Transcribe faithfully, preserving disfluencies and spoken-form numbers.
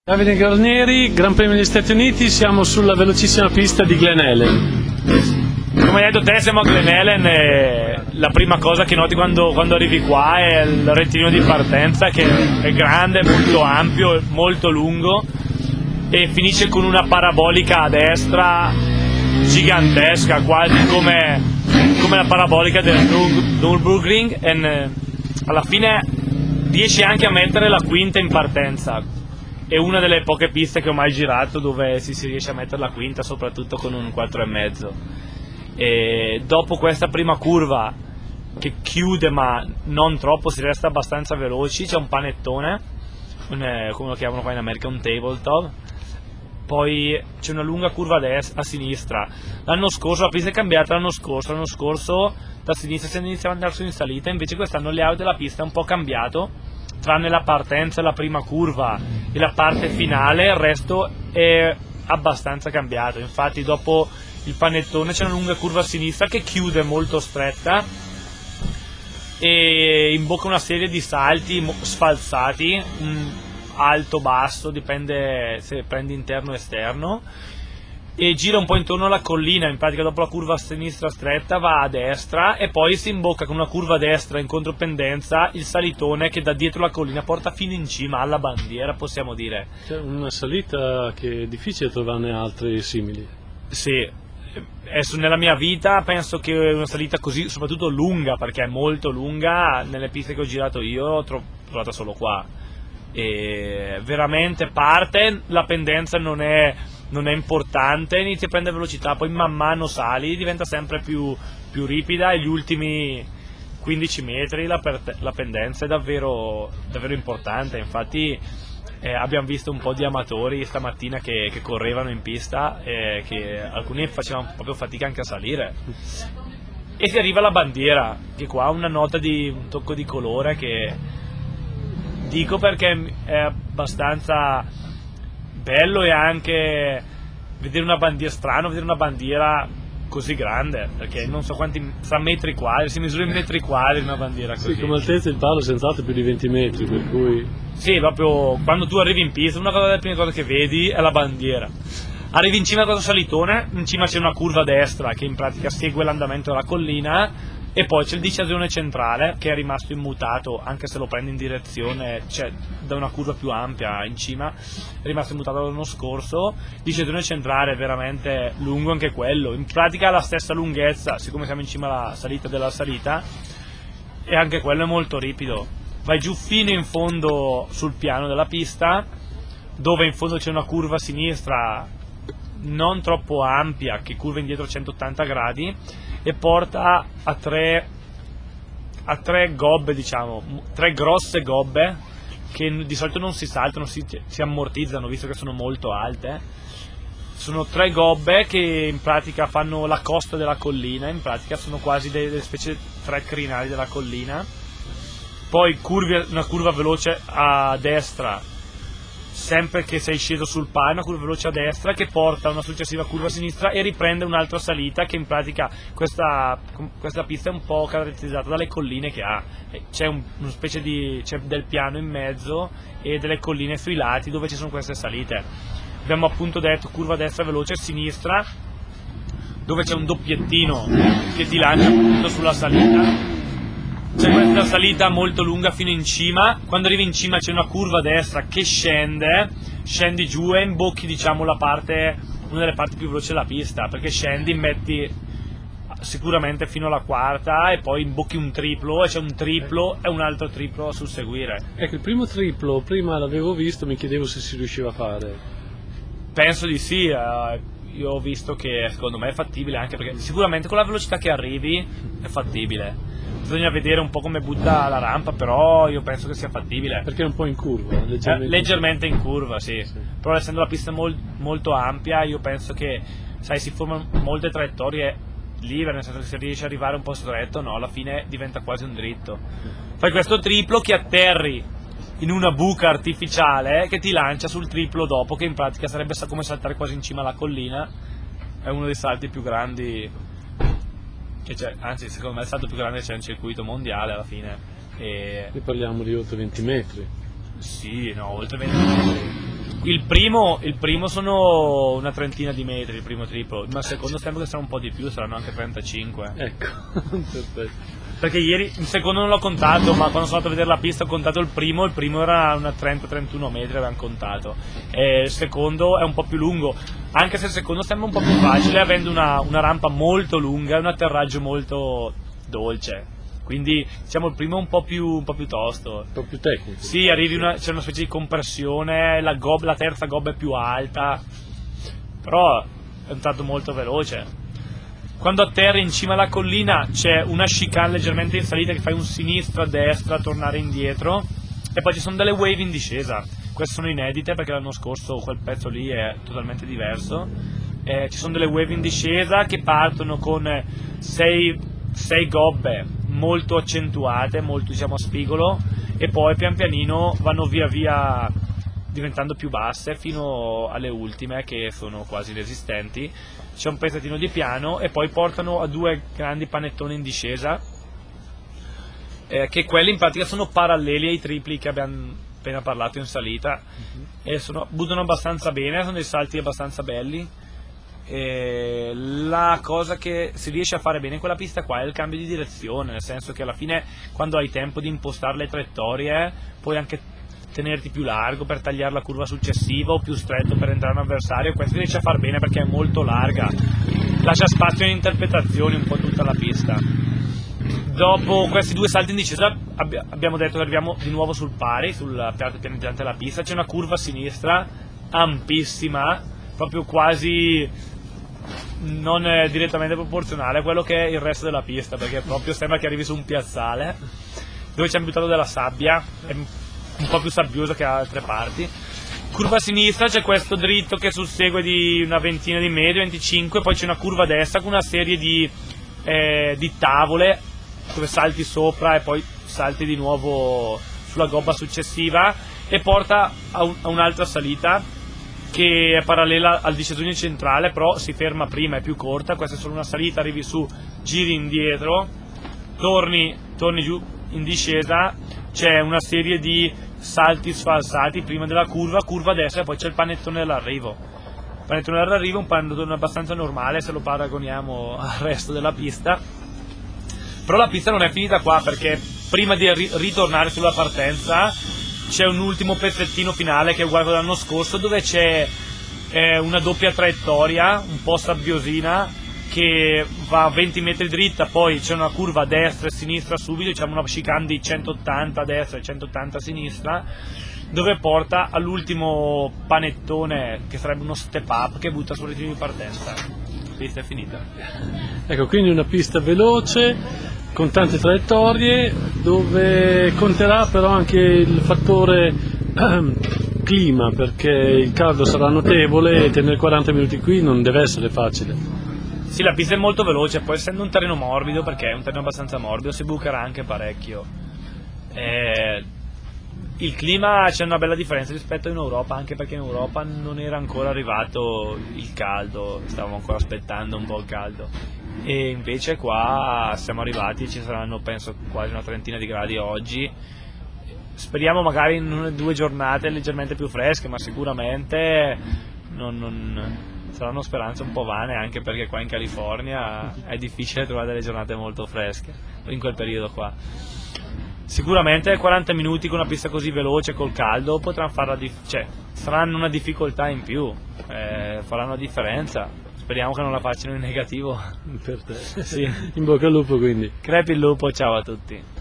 Davide Garnieri, Gran Premio degli Stati Uniti, siamo sulla velocissima pista di Glen Helen. Come hai detto te, siamo a Glen Helen e la prima cosa che noti quando, quando arrivi qua è il rettilineo di partenza, che è grande, molto ampio, molto lungo e finisce con una parabolica a destra gigantesca, quasi come, come la parabolica del Nürburgring, e alla fine riesci anche a mettere la quinta in partenza. È una delle poche piste che ho mai girato dove si, si riesce a mettere la quinta, soprattutto con un quattro e mezzo. E dopo questa prima curva che chiude ma non troppo, si resta abbastanza veloci, c'è un panettone, un, come lo chiamano qua in America, un tabletop. Poi c'è una lunga curva a, destra, a sinistra. L'anno scorso la pista è cambiata, l'anno scorso l'anno scorso da sinistra si iniziava ad andare su in salita, invece quest'anno il layout della pista è un po' cambiato, tranne la partenza e la prima curva e la parte finale, il resto è abbastanza cambiato. Infatti dopo il panettone c'è una lunga curva a sinistra che chiude molto stretta e imbocca una serie di salti sfalsati, alto basso, dipende se prendi interno o esterno, e gira un po' intorno alla collina. In pratica dopo la curva a sinistra stretta va a destra e poi si imbocca con una curva a destra in contropendenza il salitone che da dietro la collina porta fino in cima alla bandiera, possiamo dire. C'è una salita che è difficile trovarne altre simili. Sì, adesso nella mia vita penso che una salita così, soprattutto lunga, perché è molto lunga, nelle piste che ho girato io l'ho trovata solo qua. E veramente parte, la pendenza non è, non è importante, inizi a prendere velocità, poi man mano sali, diventa sempre più, più ripida, e gli ultimi quindici metri la, per, la pendenza è davvero, davvero importante. Infatti eh, abbiamo visto un po' di amatori stamattina che, che correvano in pista e che alcuni facevano proprio fatica anche a salire, e si arriva alla bandiera, che qua ha una nota di un tocco di colore che dico perché è abbastanza bello, e anche vedere una bandiera, strano vedere una bandiera così grande, perché non so quanti, sa metri quadri, si misura in metri quadri una bandiera così. Sì, come altezza il palo senz'altro più di venti metri, per cui... Sì, proprio quando tu arrivi in pista, una delle prime cose che vedi è la bandiera. Arrivi in cima a questo salitone, in cima c'è una curva a destra che in pratica segue l'andamento della collina, e poi c'è il diciazione centrale che è rimasto immutato, anche se lo prendi in direzione, cioè da una curva più ampia in cima, è rimasto immutato l'anno scorso. Il diciazione centrale è veramente lungo anche quello, in pratica ha la stessa lunghezza, siccome siamo in cima alla salita della salita, e anche quello è molto ripido. Vai giù fino in fondo sul piano della pista, dove in fondo c'è una curva a sinistra non troppo ampia che curva indietro centottanta gradi e porta a tre, a tre gobbe, diciamo, tre grosse gobbe che di solito non si saltano, si, si ammortizzano visto che sono molto alte. Sono tre gobbe che in pratica fanno la costa della collina, in pratica sono quasi delle, delle specie di tre crinali della collina. Poi curvi, una curva veloce a destra, sempre che sei sceso sul palo, una curva veloce a destra che porta a una successiva curva a sinistra e riprende un'altra salita, che in pratica questa, questa pista è un po' caratterizzata dalle colline che ha. C'è un, una specie di, c'è del piano in mezzo e delle colline sui lati dove ci sono queste salite. Abbiamo appunto detto curva a destra veloce a sinistra, dove c'è un doppiettino che ti lancia appunto sulla salita. C'è questa salita molto lunga fino in cima, quando arrivi in cima c'è una curva a destra che scende, scendi giù e imbocchi, diciamo, la parte, una delle parti più veloci della pista, perché scendi, metti sicuramente fino alla quarta e poi imbocchi un triplo, e c'è un triplo e un altro triplo a susseguire. Ecco, il primo triplo prima l'avevo visto, mi chiedevo se si riusciva a fare. Penso di sì, eh, io ho visto che secondo me è fattibile, anche perché sicuramente con la velocità che arrivi è fattibile. Bisogna vedere un po' come butta la rampa, però io penso che sia fattibile. Perché è un po' in curva, leggermente, eh, leggermente in curva, sì. sì. Però essendo la pista mol, molto ampia, io penso che, sai, si formano molte traiettorie libere, nel senso che se riesci ad arrivare un po' stretto, no, alla fine diventa quasi un dritto. Fai questo triplo che atterri in una buca artificiale che ti lancia sul triplo dopo, che in pratica sarebbe come saltare quasi in cima alla collina. È uno dei salti più grandi che c'è, anzi secondo me è il salto più grande che c'è in circuito mondiale alla fine. E... ne parliamo di oltre venti metri. Sì, no, oltre venti metri. Il primo, il primo sono una trentina di metri, il primo triplo, ma il secondo sembra che sarà un po' di più, saranno anche trentacinque. Ecco, perfetto. Perché ieri il secondo non l'ho contato, ma quando sono andato a vedere la pista ho contato il primo, il primo era una trenta trentuno metri, avevano contato. E il secondo è un po' più lungo, anche se il secondo sembra un po' più facile, avendo una, una rampa molto lunga e un atterraggio molto dolce. Quindi diciamo il primo è un po' più, un po' più tosto. Un po' più tecnico. Sì, arrivi una, c'è una specie di compressione, la, gob, la terza gobba è più alta, però è un tratto molto veloce. Quando atterri in cima alla collina c'è una chicane leggermente in salita che fai un sinistro a destra, tornare indietro, e poi ci sono delle wave in discesa. Queste sono inedite perché l'anno scorso quel pezzo lì è totalmente diverso. Eh, ci sono delle wave in discesa che partono con sei sei gobbe molto accentuate, molto diciamo a spigolo, e poi pian pianino vanno via via diventando più basse fino alle ultime che sono quasi inesistenti. C'è un pezzettino di piano e poi portano a due grandi panettoni in discesa, eh, che quelli in pratica sono paralleli ai tripli che abbiamo appena parlato in salita. Uh-huh. E sono, buttano abbastanza bene, sono dei salti abbastanza belli. E la cosa che si riesce a fare bene in quella pista qua è il cambio di direzione, nel senso che alla fine quando hai tempo di impostare le traiettorie puoi anche tenerti più largo per tagliare la curva successiva o più stretto per entrare un avversario. Questo si riesce a fare bene perché è molto larga, lascia spazio in interpretazioni un po' tutta la pista. Dopo questi due salti in discesa abbi- abbiamo detto che arriviamo di nuovo sul pari, sul piatto pianeggiante della pista. C'è una curva a sinistra ampissima, proprio quasi non è direttamente proporzionale a quello che è il resto della pista, perché proprio sembra che arrivi su un piazzale dove ci hanno buttato della sabbia, è un po' più sabbiosa che altre parti. Curva a sinistra c'è questo dritto che sussegue di una ventina di metri, venticinque, poi c'è una curva a destra con una serie di, eh, di tavole dove salti sopra e poi salti di nuovo sulla gobba successiva, e porta a, un, a un'altra salita che è parallela al discesogno centrale, però si ferma prima, è più corta. Questa è solo una salita, arrivi su, giri indietro, torni, torni giù in discesa, c'è una serie di salti sfalsati prima della curva, curva a destra, e poi c'è il panettone dell'arrivo. Il panettone dell'arrivo è un panettone abbastanza normale se lo paragoniamo al resto della pista, però la pista non è finita qua, perché prima di ri- ritornare sulla partenza c'è un ultimo pezzettino finale che è uguale all'anno scorso, dove c'è eh, una doppia traiettoria un po' sabbiosina che va a venti metri dritta, poi c'è una curva a destra e a sinistra subito, diciamo una chicane di centottanta a destra e centottanta a sinistra, dove porta all'ultimo panettone che sarebbe uno step up che butta sul ritiro di partenza. La pista è finita. Ecco, quindi una pista veloce con tante traiettorie, dove conterà però anche il fattore ehm, clima, perché il caldo sarà notevole e tenere quaranta minuti qui non deve essere facile. Sì, la pista è molto veloce, poi essendo un terreno morbido, perché è un terreno abbastanza morbido, si bucherà anche parecchio. Eh, il clima c'è una bella differenza rispetto in Europa, anche perché in Europa non era ancora arrivato il caldo, stavamo ancora aspettando un po' il caldo. E invece qua siamo arrivati, ci saranno penso quasi una trentina di gradi oggi. Speriamo magari in una, due giornate leggermente più fresche, ma sicuramente non, non, saranno speranze un po' vane, anche perché qua in California è difficile trovare delle giornate molto fresche in quel periodo qua. Sicuramente quaranta minuti con una pista così veloce col caldo potranno fare la dif- cioè, saranno una difficoltà in più, eh, faranno la differenza. Speriamo che non la facciano in negativo. Per te. Sì. In bocca al lupo quindi. Crepi il lupo, ciao a tutti.